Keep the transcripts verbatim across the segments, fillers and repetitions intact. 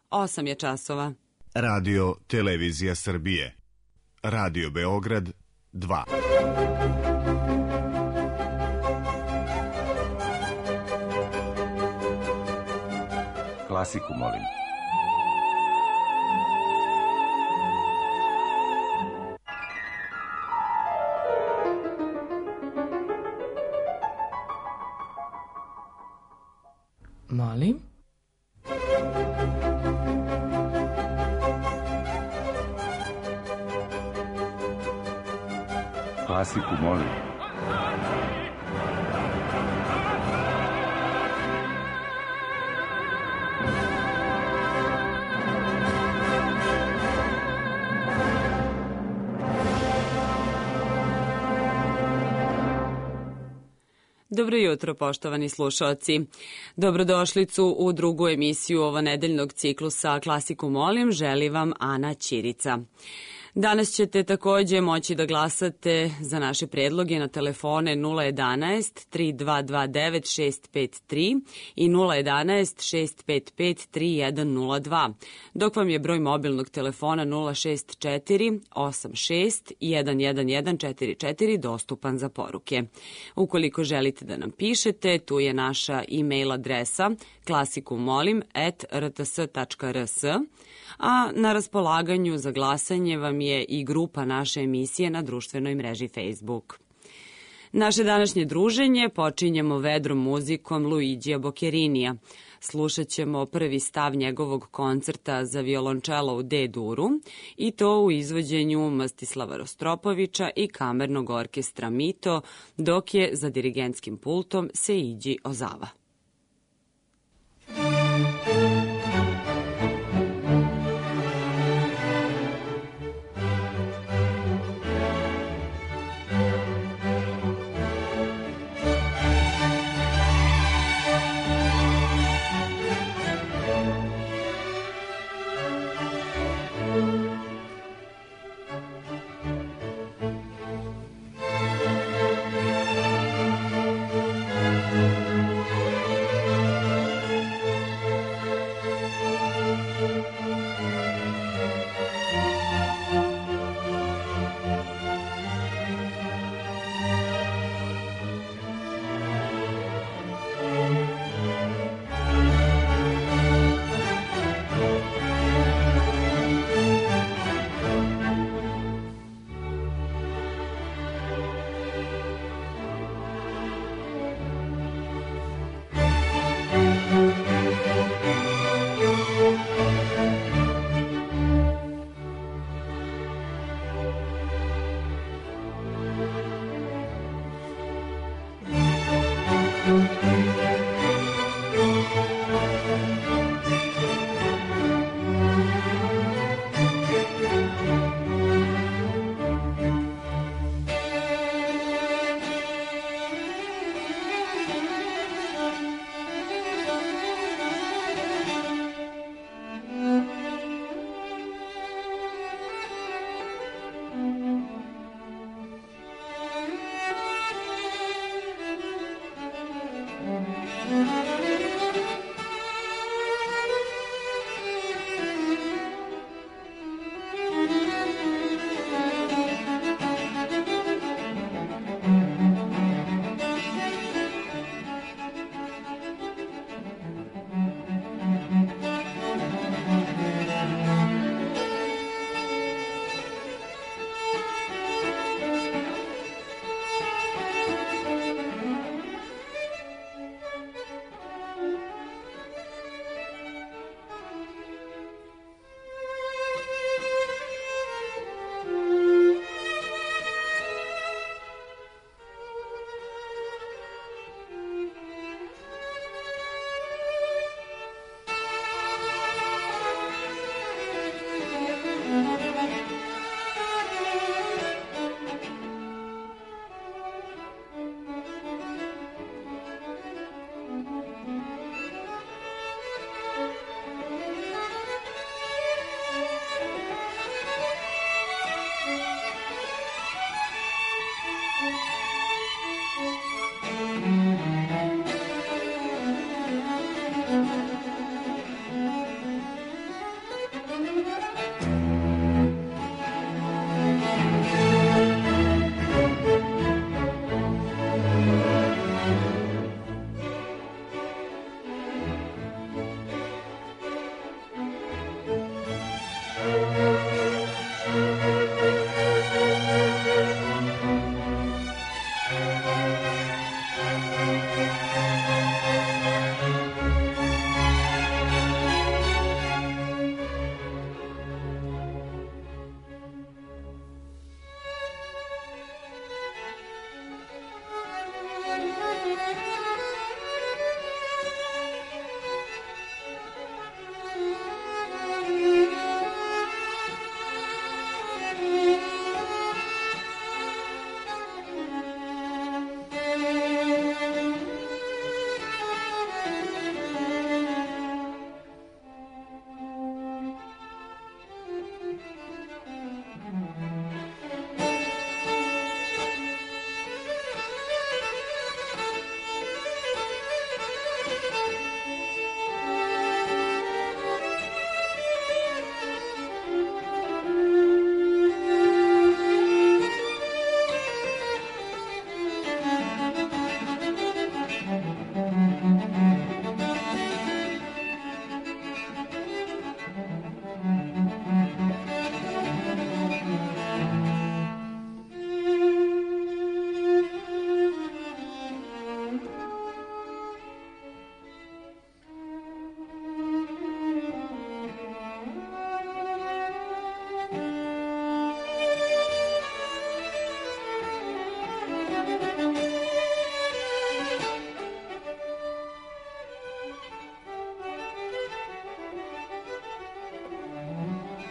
osam je časova. Radio Televizija Srbije. Radio Beograd dva. Klasiku molim. Molim? Klasiku molim. Dobro jutro, poštovani slušaoci. Dobrodošlicu u drugu emisiju ovanedeljnog ciklusa Klasiku molim, želi vam Ana Ćirica. Danas ćete takođe moći da glasate za naše predloge na telefone nula jedanaest tri dva dva devet šest pet tri i nula jedanaest šest pet pet tri jedan nula dva, dok vam je broj mobilnog telefona nula šest četiri osam šest jedan jedan jedan četiri četiri dostupan za poruke. Ukoliko želite da nam pišete, tu je naša e-mail adresa klasikumolim at r t s tačka r s, a na raspolaganju za glasanje vam je i grupa naše emisije na društvenoj mreži Facebook. Naše današnje druženje počinjemo vedrom muzikom Luigija Bocherinija. Slušat ćemo prvi stav njegovog koncerta za violončelo u D-duru i to u izvođenju Mstislava Rostropovića i kamernog orkestra Mito, dok je za dirigentskim pultom Seiji Ozawa.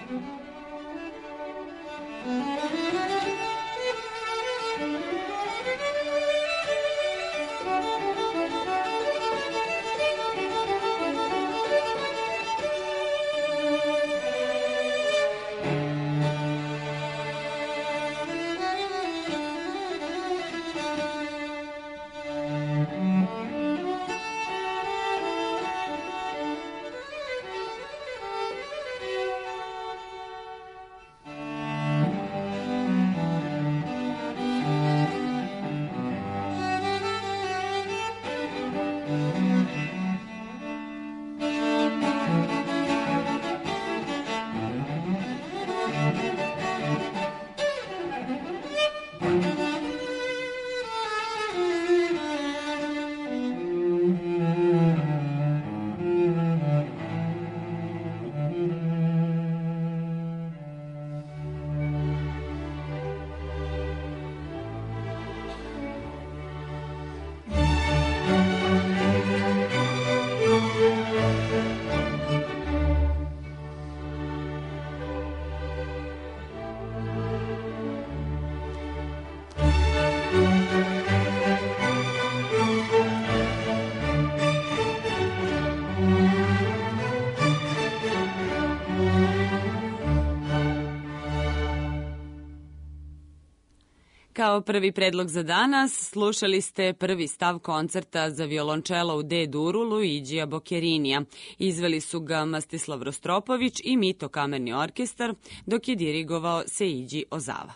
Kao prvi predlog za danas slušali ste prvi stav koncerta za violončelo u D-duru Luigija Bocherinija. Izveli su ga Mstislav Rostropović i Mito kamerni orkestar, dok je dirigovao Seiji Ozawa.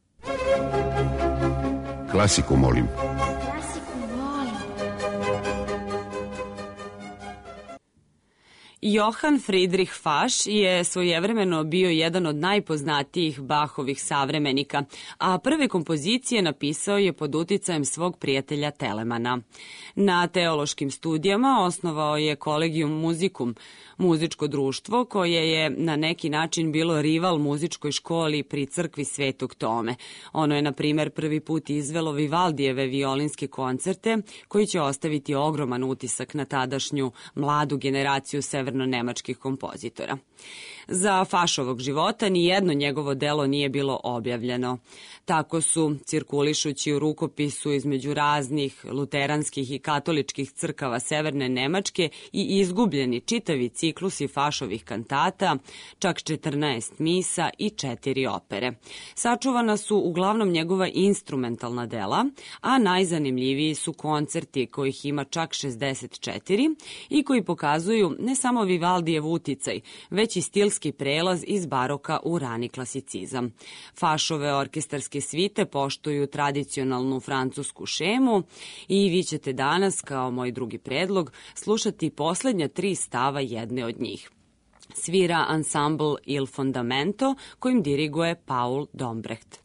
Klasiku molim. Johann Friedrich Fasch je svojevremeno bio jedan od najpoznatijih Bachovih savremenika, a prve kompozicije napisao je pod uticajem svog prijatelja Telemana. Na teološkim studijama osnovao je Collegium Musicum, muzičko društvo koje je na neki način bilo rival muzičkoj školi pri crkvi Svetog Tome. Ono je, na primer, prvi put izvelo Vivaldijeve violinske koncerte, koji će ostaviti ogroman utisak na tadašnju mladu generaciju severno-nemačkih kompozitora. Za Fašovog života nijedno njegovo delo nije bilo objavljeno. Tako su, cirkulišući u rukopisu između raznih luteranskih i katoličkih crkava Severne Nemačke, i izgubljeni čitavi ciklusi Fašovih kantata, čak četrnaest misa i četiri opere. Sačuvana su uglavnom njegova instrumentalna dela, a najzanimljiviji su koncerti, kojih ima čak šezdeset četiri i koji pokazuju ne samo Vivaldijev uticaj, već i stilski prelaz iz baroka u rani klasicizam. Fašove orkestarske svite poštuju tradicionalnu francusku šemu i vi ćete danas, kao moj drugi predlog, slušati poslednja tri stava jedne od njih. Svira ansambl Il Fondamento, kojim diriguje Paul Dombrecht.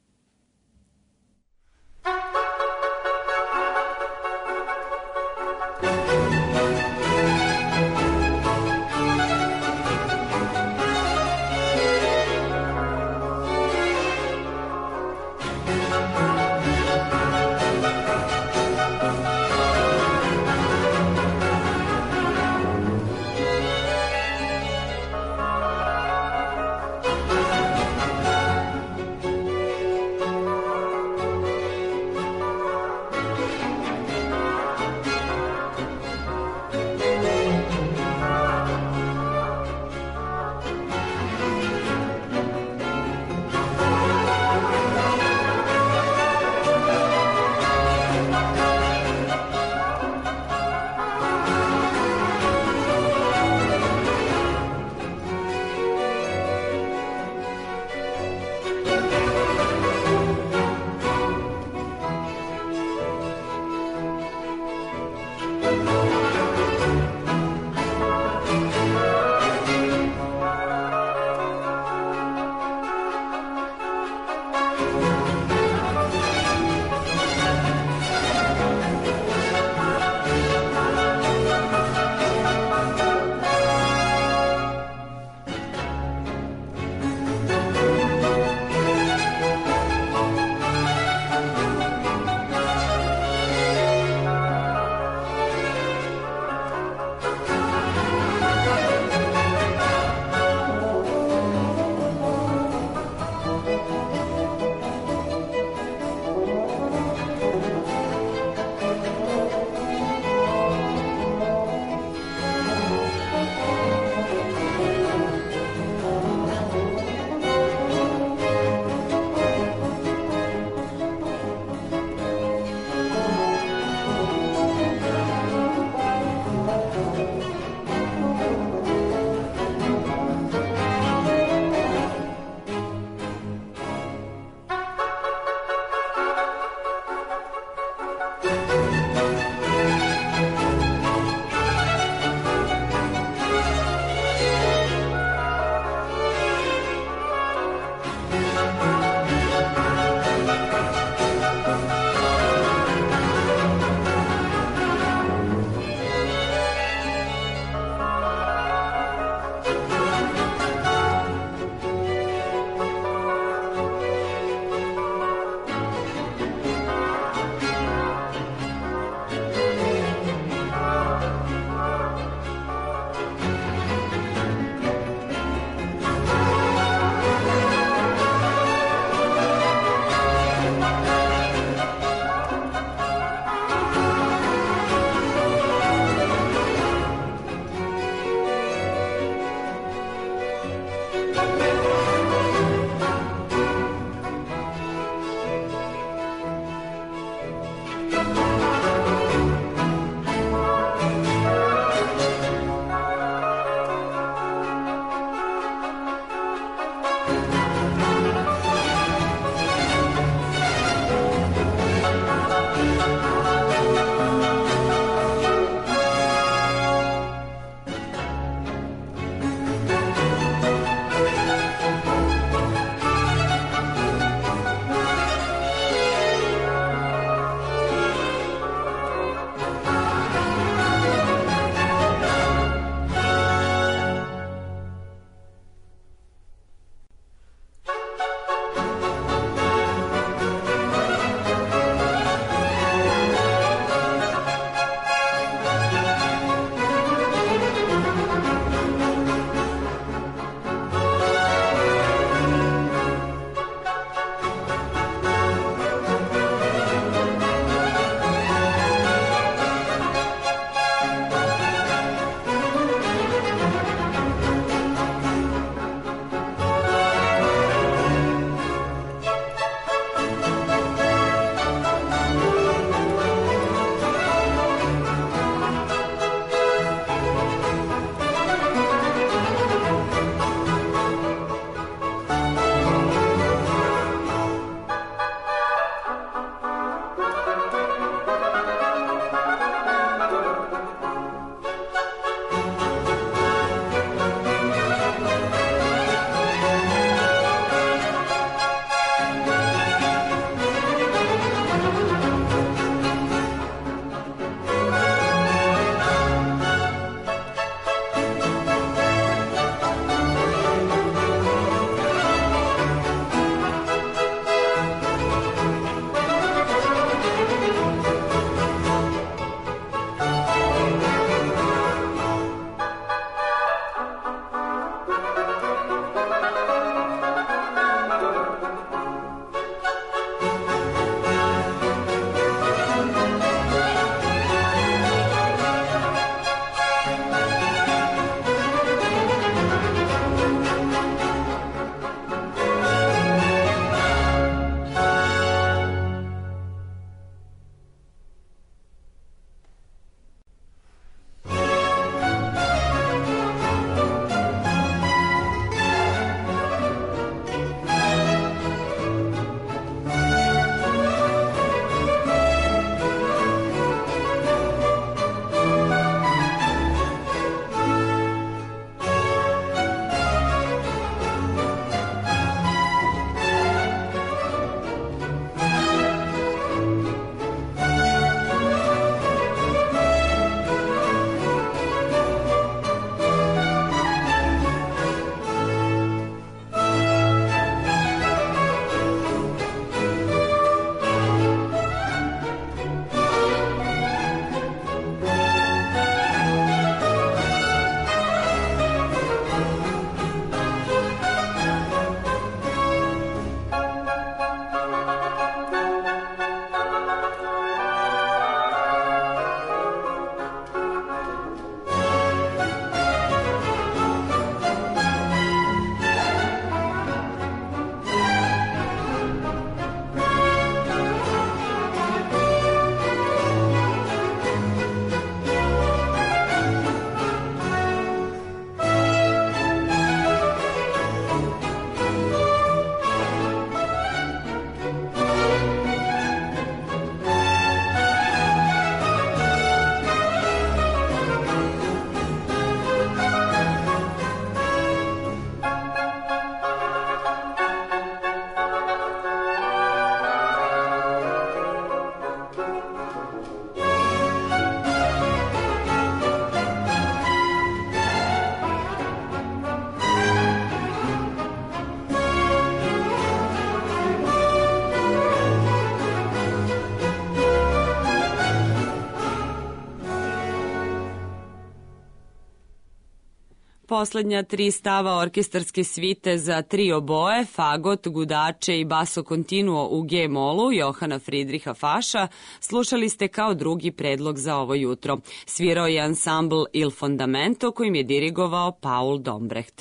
poslednja tri stava orkestarske svite za tri oboje, fagot, gudače i baso continuo u G-molu Johana Friedricha Faša slušali ste kao drugi predlog za ovo jutro. Svirao je ansambl Il Fondamento kojim je dirigovao Paul Dombrecht.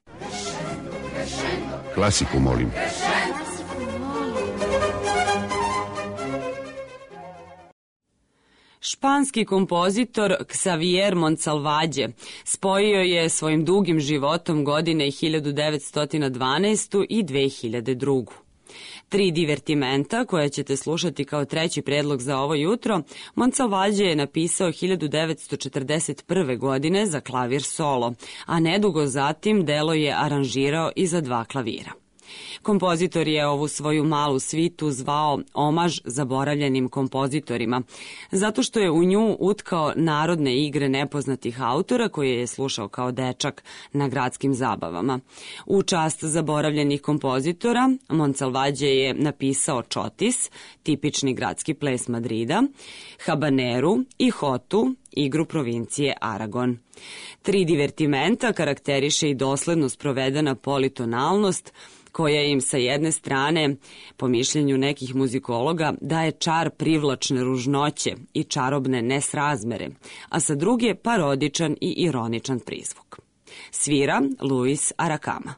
Klasiku molim. Španski kompozitor Xavier Montsalvađe spojio je svojim dugim životom godine hiljadu devetsto dvanaestu i dve hiljade drugu. Tri divertimenta, koje ćete slušati kao treći predlog za ovo jutro, Montsalvađe je napisao hiljadu devetsto četrdeset prve. godine za klavir solo, a nedugo zatim delo je aranžirao i za dva klavira. Kompozitor je ovu svoju malu svitu zvao Omaž zaboravljenim kompozitorima, zato što je u nju utkao narodne igre nepoznatih autora koje je slušao kao dečak na gradskim zabavama. U čast zaboravljenih kompozitora, Montsalvađe je napisao Čotis, tipični gradski ples Madrida, Habaneru i Hotu, igru provincije Aragon. Tri divertimenta karakteriše i dosledno sprovedena politonalnost, koja im sa jedne strane, po mišljenju nekih muzikologa, daje čar privlačne ružnoće i čarobne nesrazmere, a sa druge parodičan i ironičan prizvuk. Svira Luis Arakama.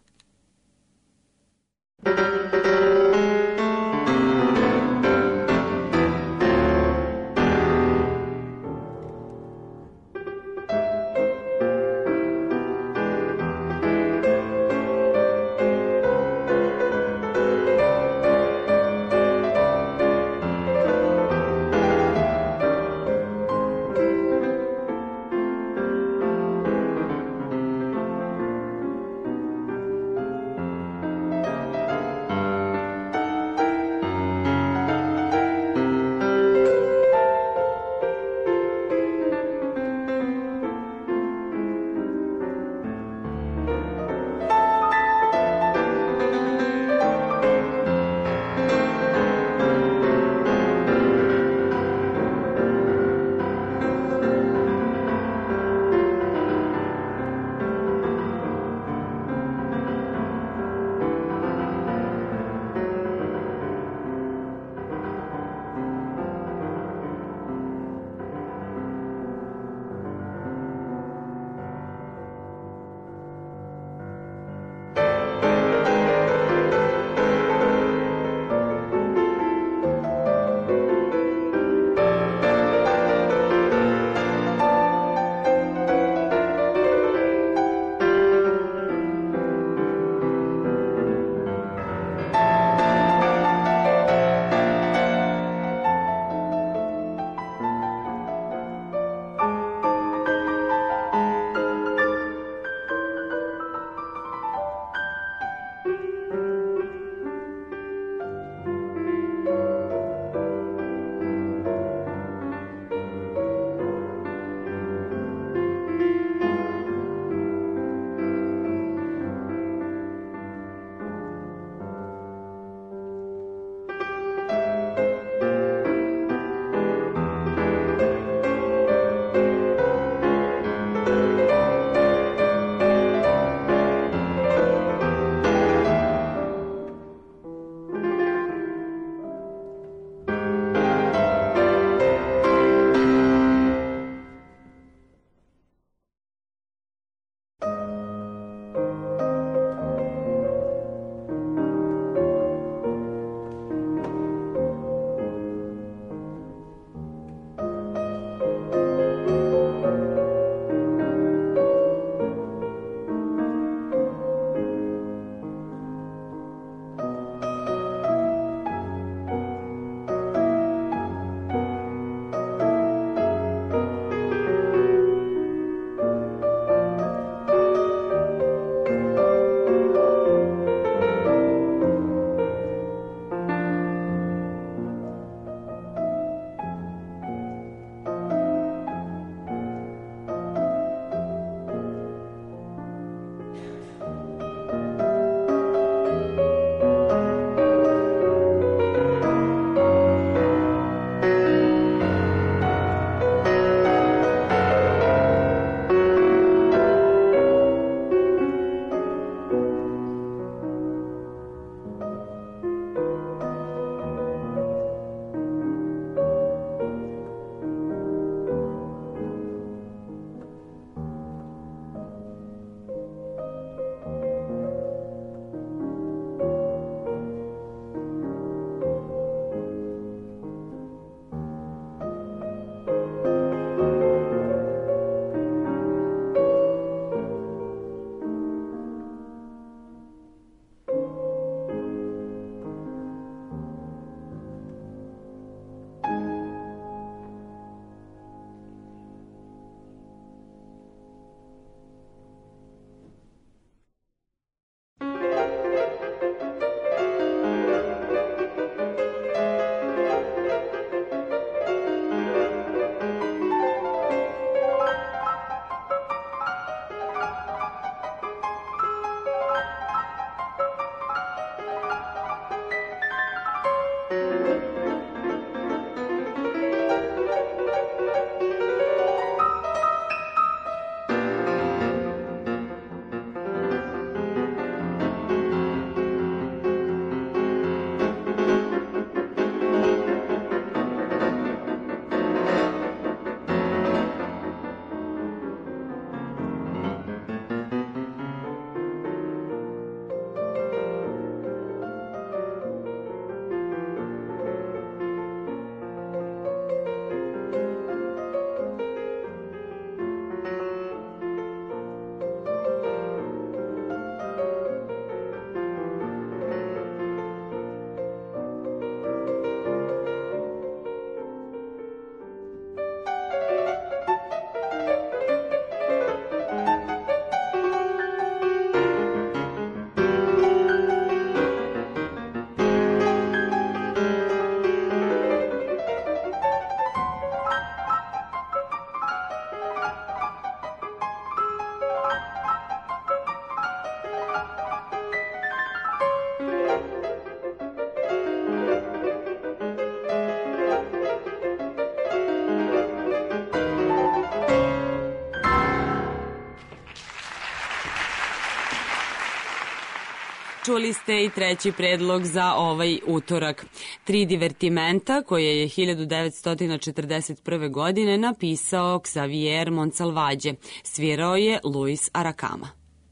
Čuli ste i treći predlog za ovaj utorak. Tri divertimenta koje je hiljadu devetsto četrdeset prve. godine napisao Xavier Monsalvađe. Svirao je Luis Arakama.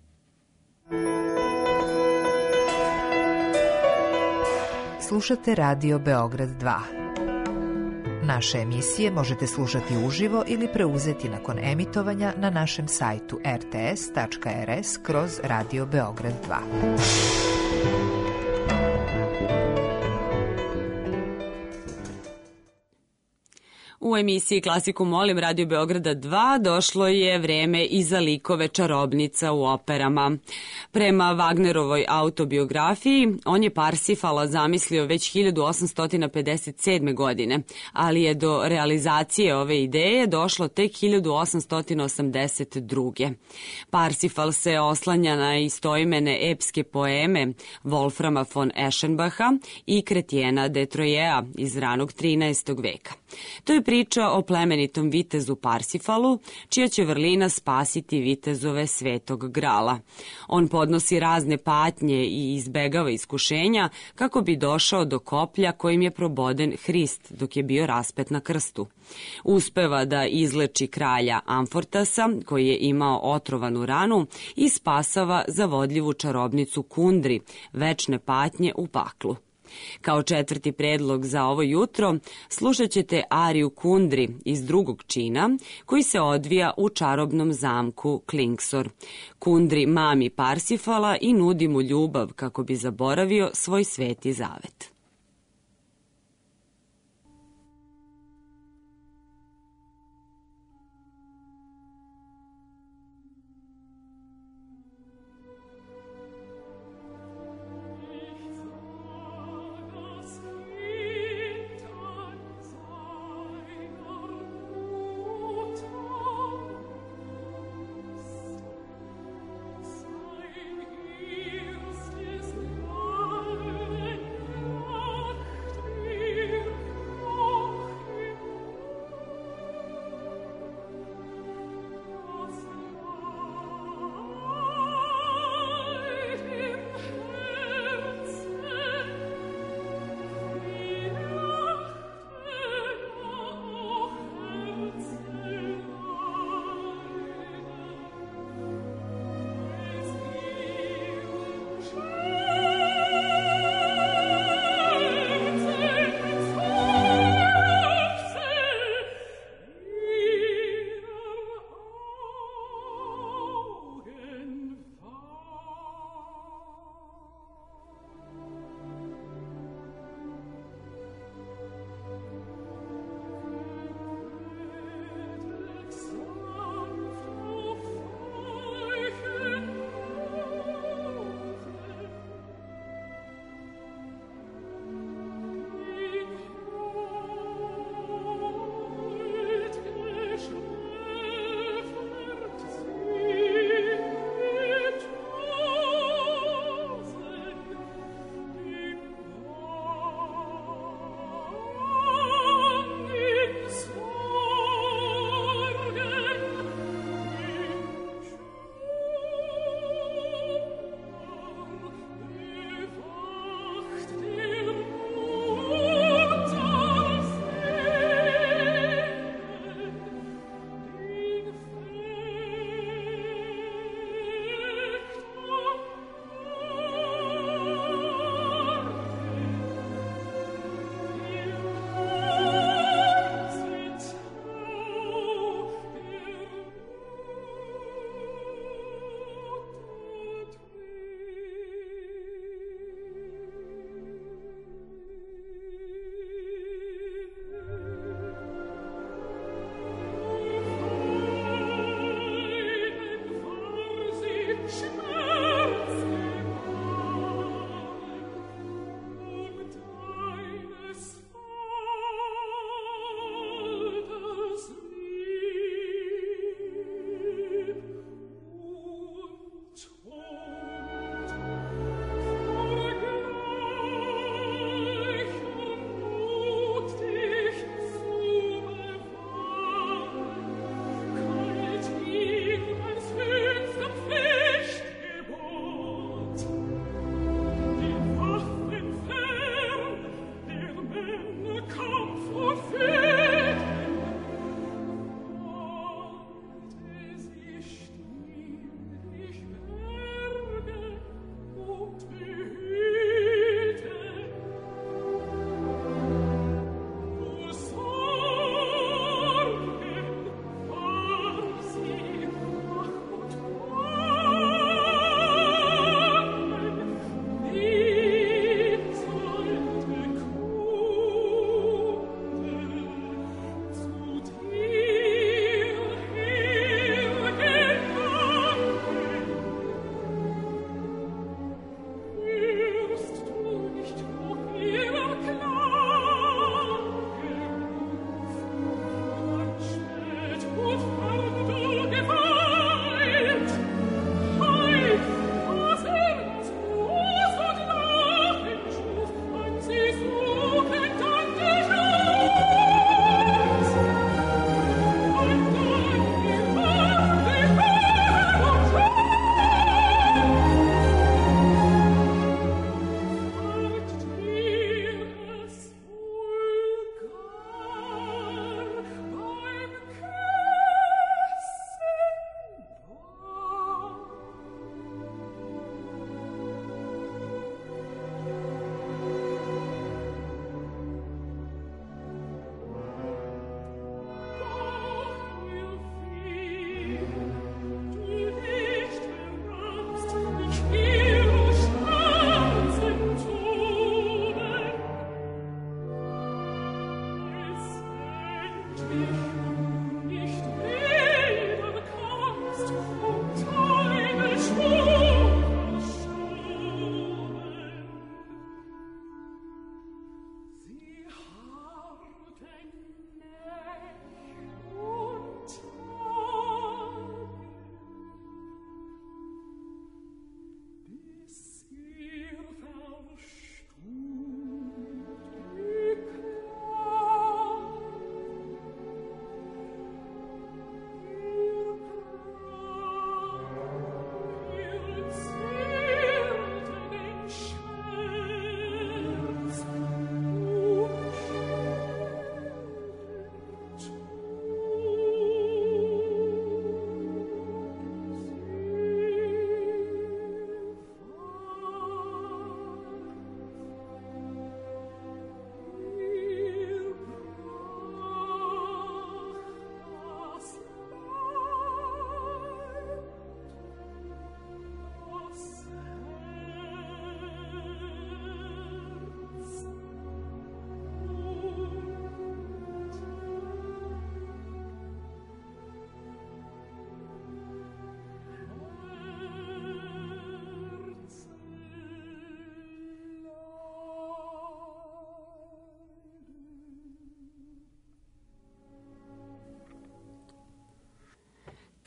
Slušate Radio Beograd dva. Naše emisije možete slušati uživo ili preuzeti nakon emitovanja na našem sajtu r t s tačka r s kroz Radio Beograd dva. U emisiji Klasiku molim Radio Beograda dva došlo je vreme i za likove čarobnica u operama. Prema Wagnerovoj autobiografiji, on je Parsifala zamislio već hiljadu osamsto pedeset sedme. godine, ali je do realizacije ove ideje došlo tek hiljadu osamsto osamdeset druge. Parsifal se oslanja na istoimene epske poeme Wolframa von Eschenbacha i Kretijena de Trojea iz ranog trinaestog. veka. To je priča o plemenitom vitezu Parsifalu, čija će vrlina spasiti vitezove Svetog Grala. On podnosi razne patnje i izbegava iskušenja kako bi došao do koplja kojim je proboden Hrist dok je bio raspet na krstu. Uspeva da izleči kralja Amfortasa, koji je imao otrovanu ranu, i spasava zavodljivu čarobnicu Kundri, večne patnje u paklu. Kao četvrti predlog za ovo jutro slušat ćete ariju Kundri iz drugog čina koji se odvija u čarobnom zamku Klingsor. Kundri mami Parsifala i nudi mu ljubav kako bi zaboravio svoj sveti zavet. Sei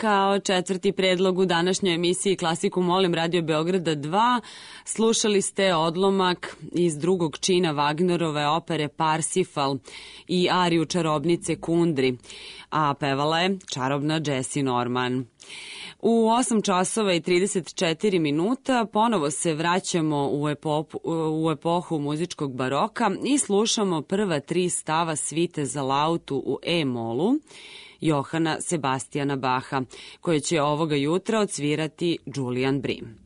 Kao četvrti predlog u današnjoj emisiji Klasiku molim Radio Beograda dva slušali ste odlomak iz drugog čina Wagnerove opere Parsifal i ariju čarobnice Kundri, a pevala je čarobna Jessie Norman. U osam časova i trideset četiri minuta ponovo se vraćamo u, epopu, u epohu muzičkog baroka i slušamo prva tri stava svite za lautu u E-molu Johana Sebastijana Baha, koje će ovoga jutra odsvirati Julian Brim.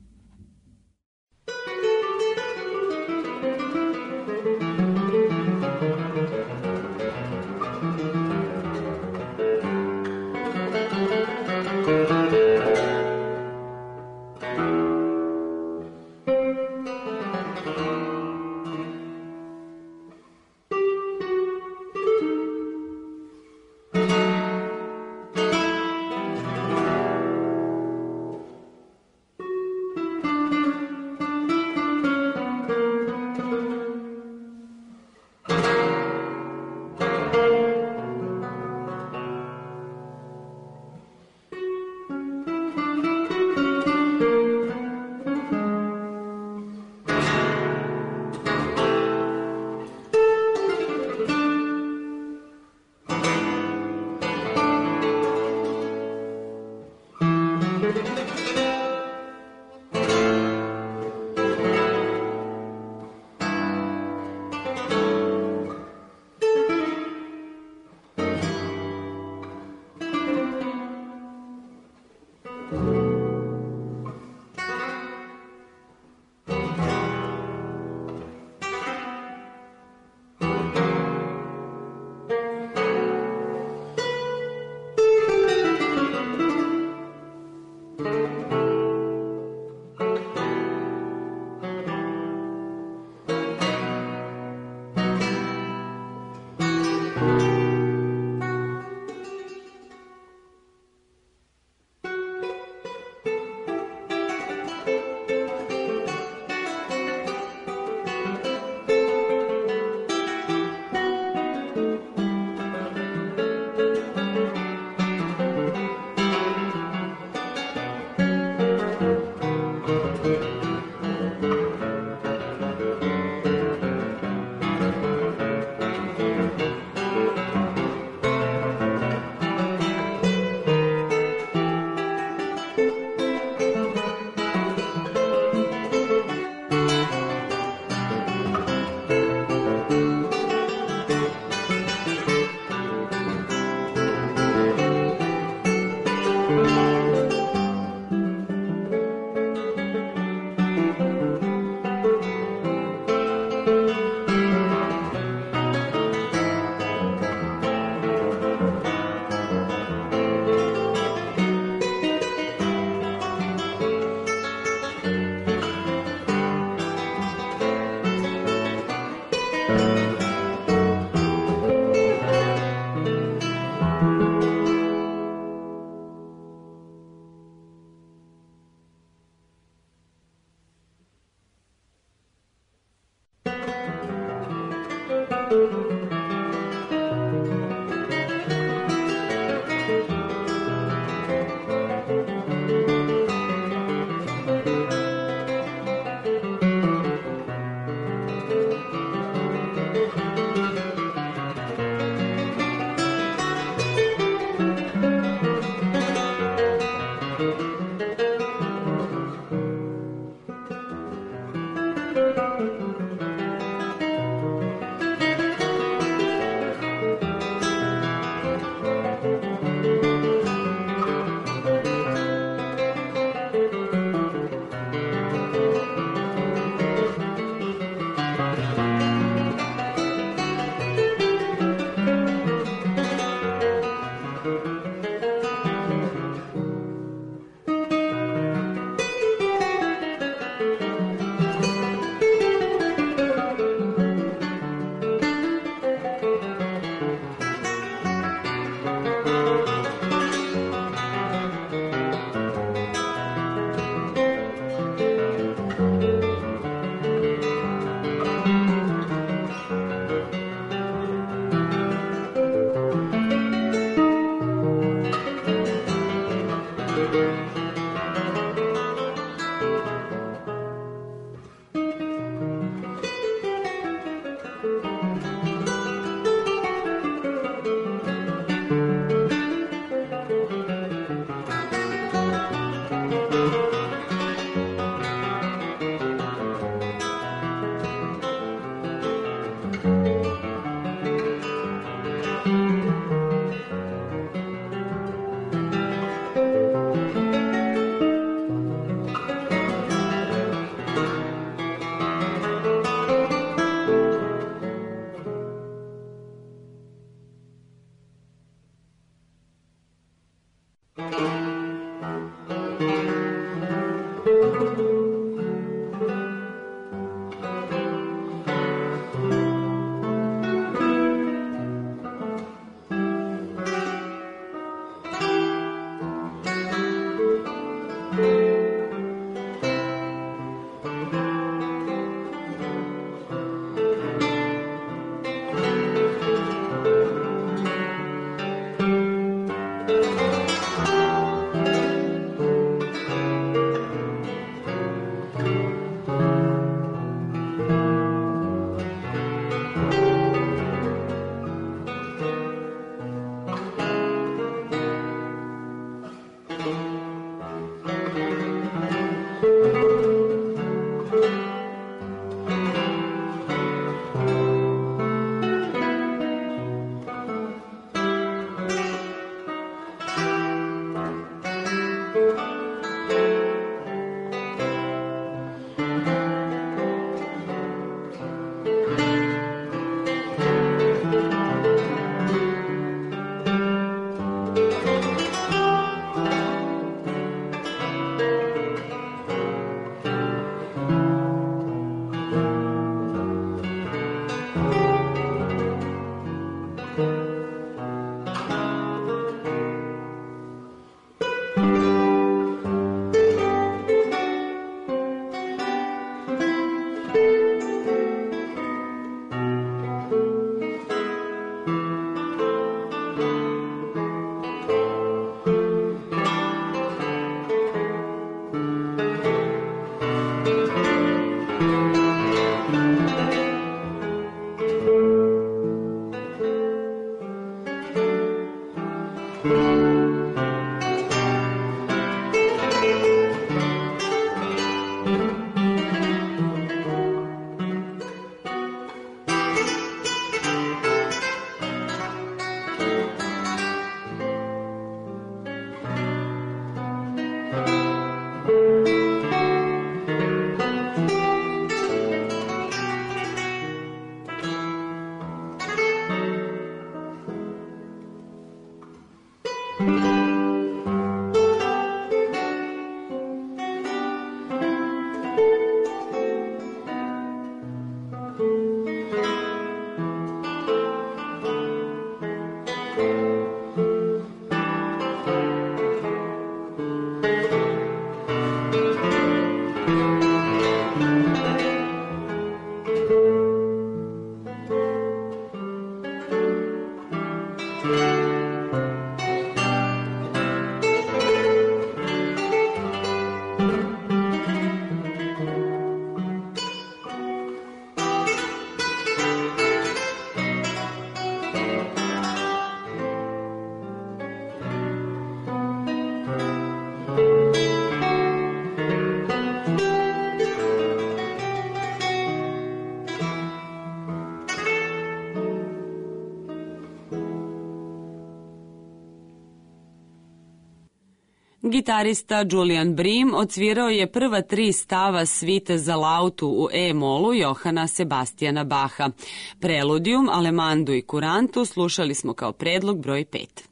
Gitarista Julian Bream odsvirao je prva tri stava svite za lautu u E-molu Johana Sebastijana Baha. Preludijum, alemandu i kurantu slušali smo kao predlog broj pet.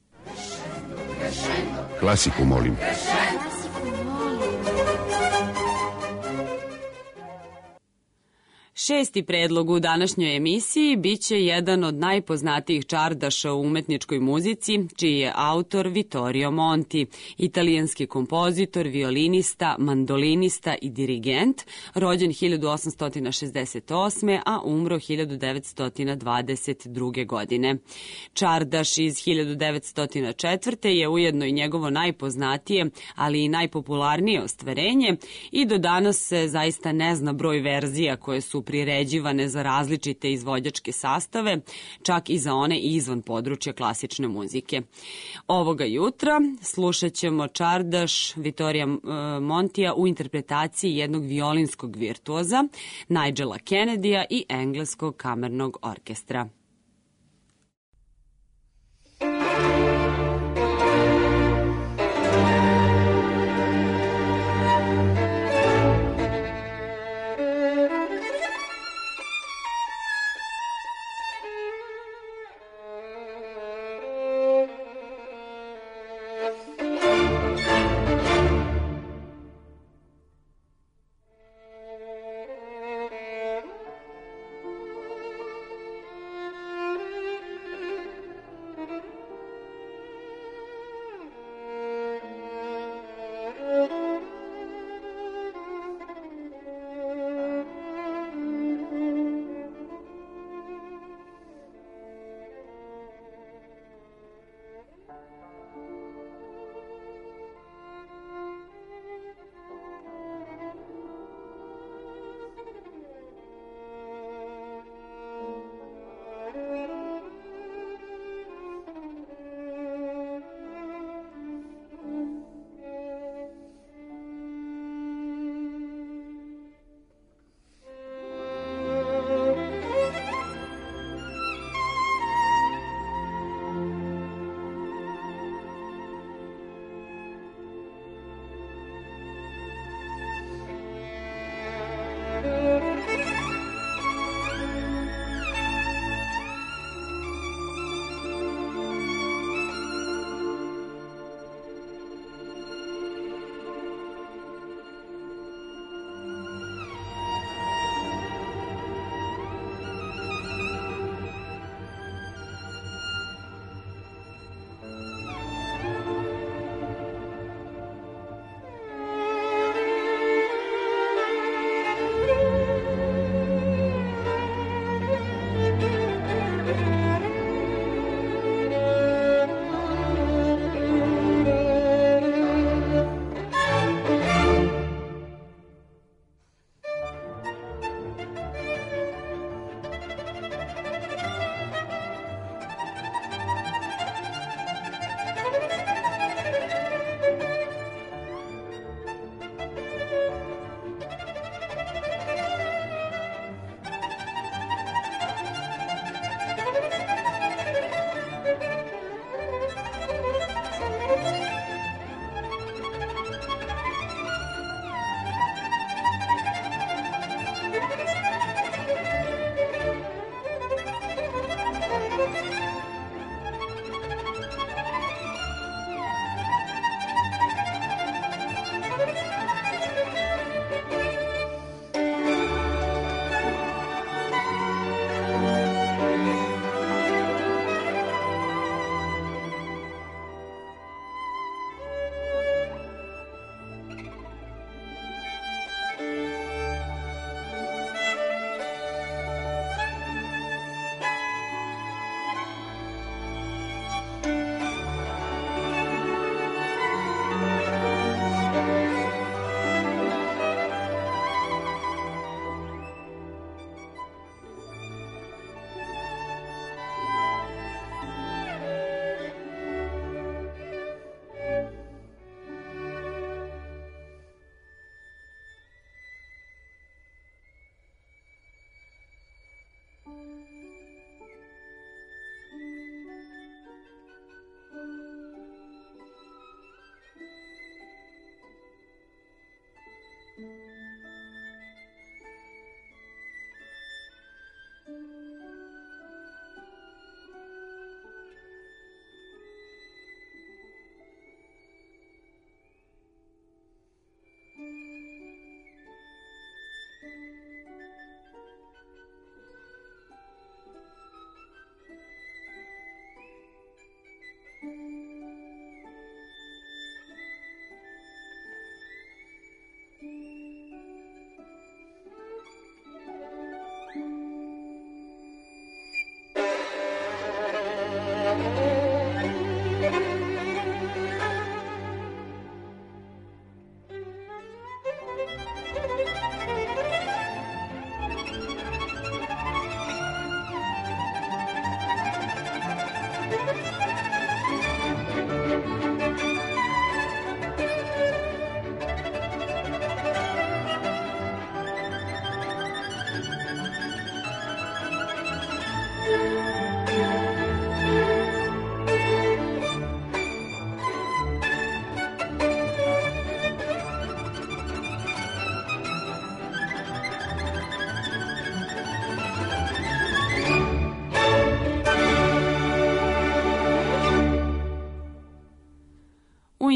Klasiku molim. Šesti predlog u današnjoj emisiji biće jedan od najpoznatijih čardaša u umetničkoj muzici, čiji je autor Vittorio Monti, italijanski kompozitor, violinista, mandolinista i dirigent, rođen hiljadu osamsto šezdeset osme. a umro hiljadu devetsto dvadeset druge. godine. Čardaš iz hiljadu devetsto četvrte. je ujedno i njegovo najpoznatije, ali i najpopularnije ostvarenje i do danas se zaista ne zna broj verzija koje su priređivane za različite izvođačke sastave, čak i za one izvan područja klasične muzike. Ovoga jutra slušat ćemo čardaš Vittoria Montija u interpretaciji jednog violinskog virtuoza, Nigela Kennedya i engleskog kamernog orkestra.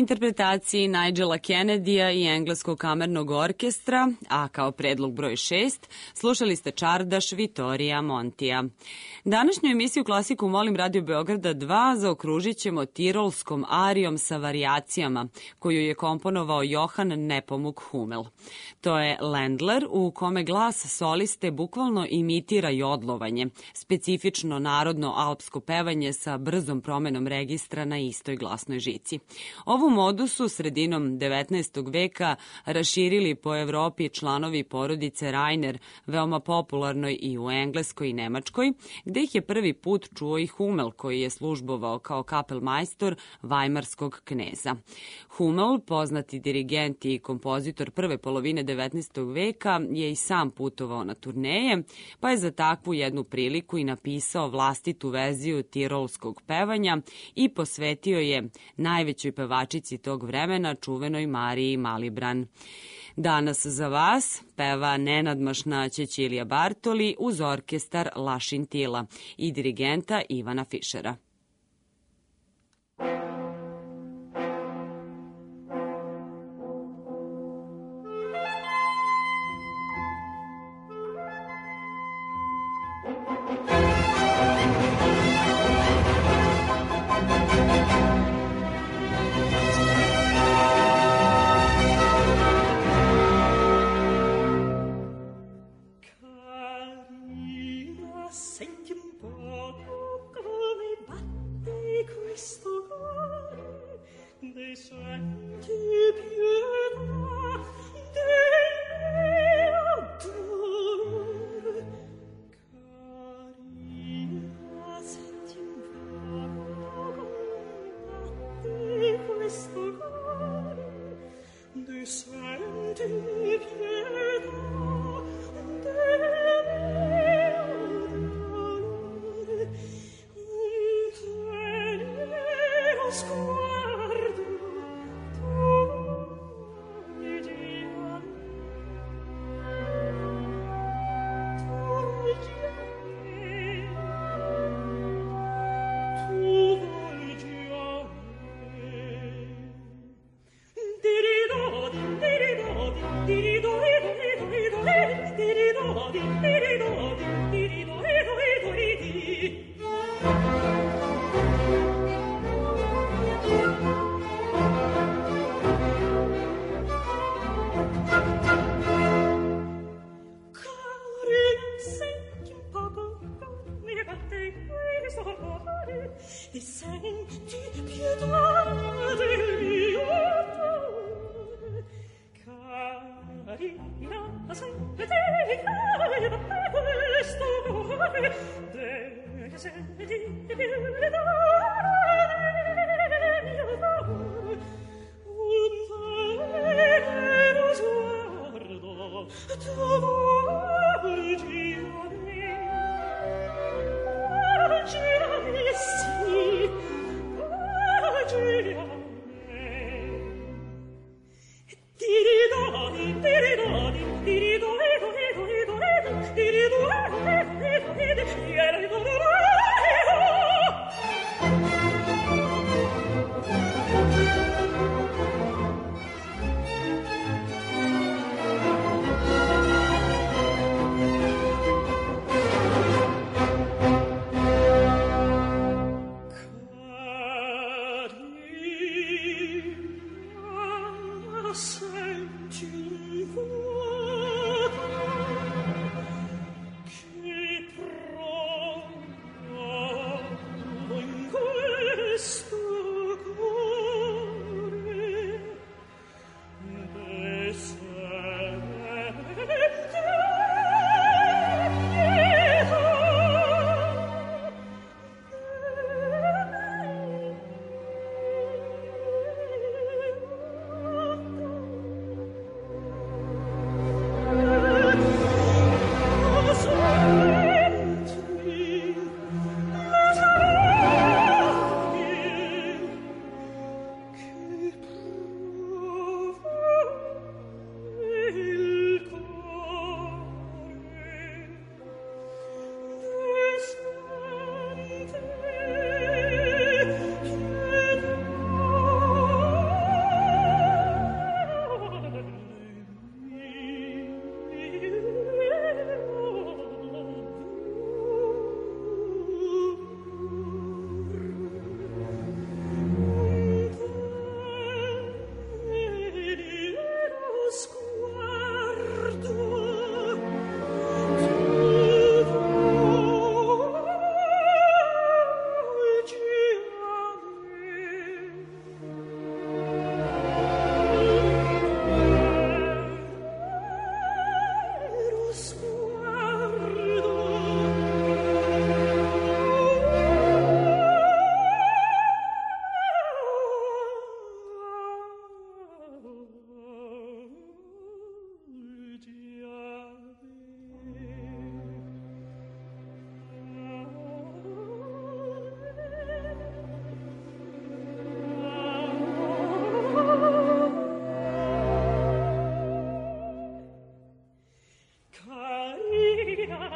interpretaciji Nigela Kennedyja i engleskog kamernog orkestra, a kao predlog broj šest, slušali ste čardaš Vittorija Montija. Današnju emisiju Klasiku molim Radio Beograda dva zaokružit ćemo tirolskom arijom sa varijacijama, koju je komponovao Johan Nepomuk Hummel. To je Ländler, u kome glas soliste bukvalno imitira jodlovanje, specifično narodno alpsko pevanje sa brzom promenom registra na istoj glasnoj žici. Ovu modu su sredinom devetnaestog veka raširili po Evropi članovi porodice Rainer, veoma popularnoj i u Engleskoj i Nemačkoj, gde ih je prvi put čuo i Hummel, koji je službovao kao kapelmajstor vajmarskog kneza. Hummel, poznati dirigent i kompozitor prve polovine devetnaestog veka, je i sam putovao na turneje, pa je za takvu jednu priliku i napisao vlastitu verziju tirolskog pevanja i posvetio je najvećoj pevačici tog vremena, čuvenoj Mariji Malibran. Danas za vas peva nenadmašna Cecilija Bartoli uz orkestar La Scintilla i dirigenta Ivana Fišera.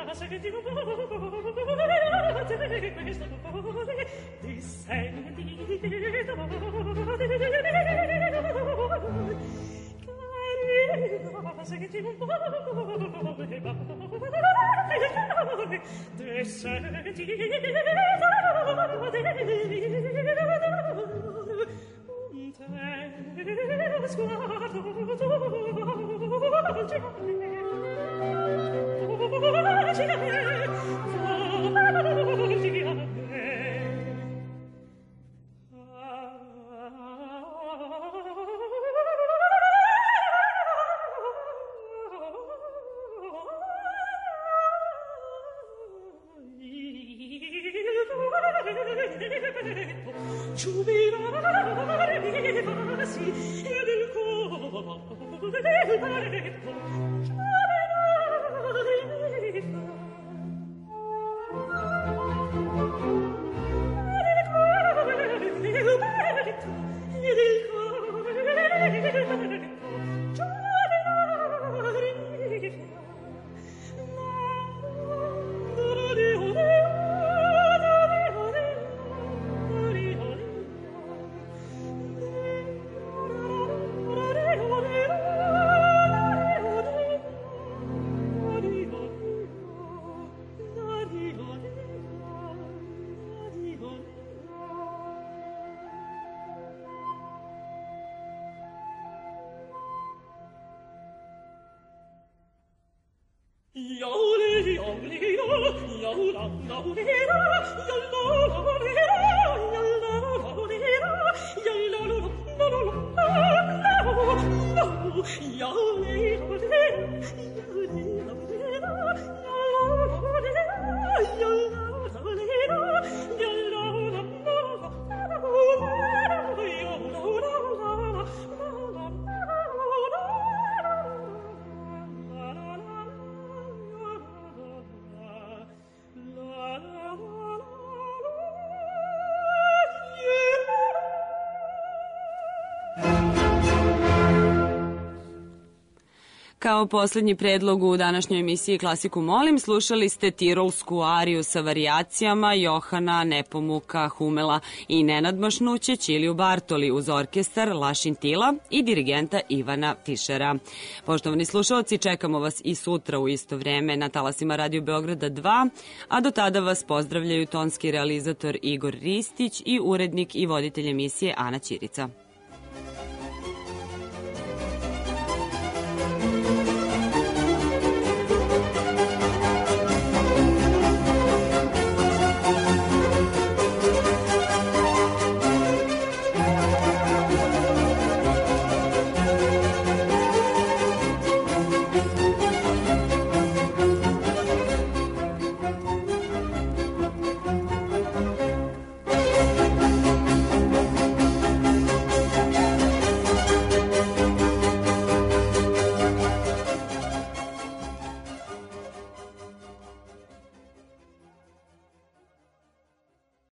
Kao poslednji predlog u današnjoj emisiji Klasiku molim, slušali ste tirolsku ariju sa varijacijama Johana Nepomuka Humela i Nenad Mašnuće Ćiliju Bartoli uz orkestar La Šintila i dirigenta Ivana Fišera. Poštovani slušalci, čekamo vas i sutra u isto vreme na talasima Radio Beograda dva, a do tada vas pozdravljaju tonski realizator Igor Ristić i urednik i voditelj emisije Ana Ćirica.